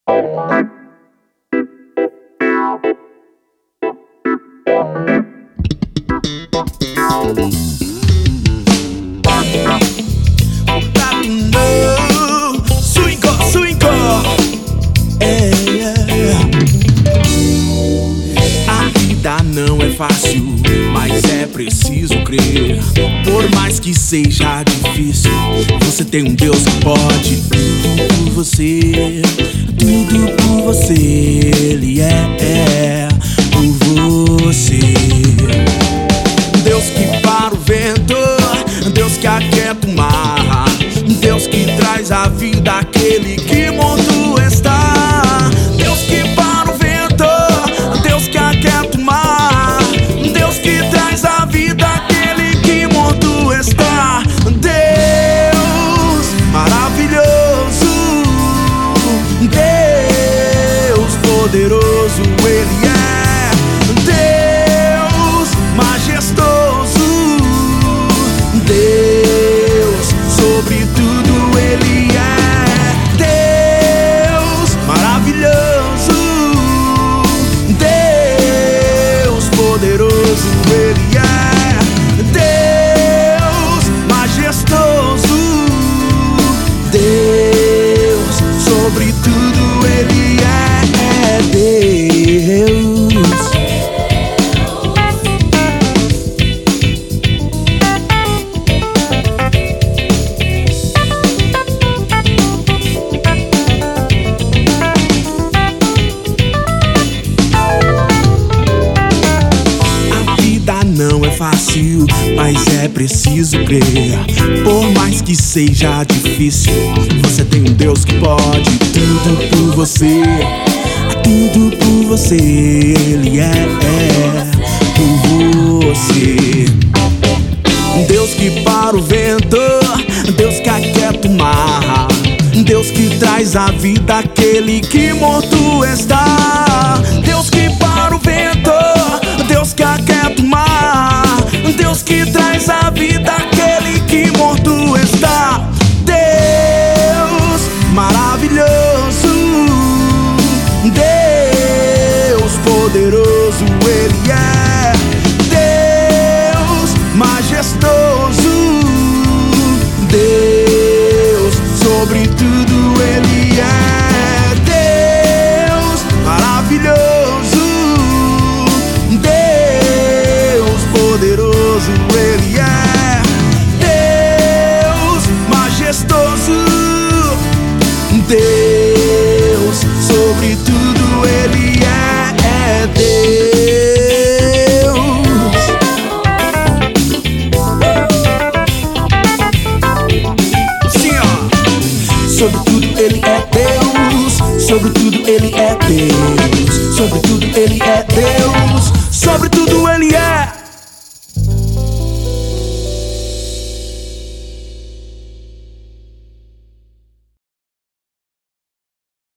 A vida não é fácil, mas é preciso crer. Por mais que seja difícil, você tem um Deus que pode tudo por você. Tudo por você, Ele é por você. Deus que para o vento, Deus que aquieta o mar, Deus que traz a vida àquele que morto está. Deus que para o vento, Deus que aquieta o mar, Deus que traz a vida àquele que morto está. Deus maravilhoso, Deus poderoso, Ele é. Deus majestoso, Deus sobre tudo, Ele é. Deus maravilhoso, Deus poderoso, Ele é. Deus majestoso, Deus sobre tudo, Ele é Deus. Não é fácil, mas é preciso crer. Por mais que seja difícil, você tem um Deus que pode tudo por você. Tudo por você, Ele é por você. Deus que para o vento, Deus que aquieta o mar, Deus que traz a vida àquele que morto está. Deus que para o vento, Deus que aquieta o mar, Deus que traz a vida àquele que morto está. Deus maravilhoso, Deus poderoso, Ele é. Deus majestoso, Deus sobre tudo, Ele é. Deus maravilhoso, Deus poderoso, Ele é. Deus majestoso, Deus sobre tudo, Ele é Deus. Sim, ó. Sobre tudo Ele é Deus, sobre tudo Ele é Deus, sobre tudo Ele é Deus, sobre tudo Ele é.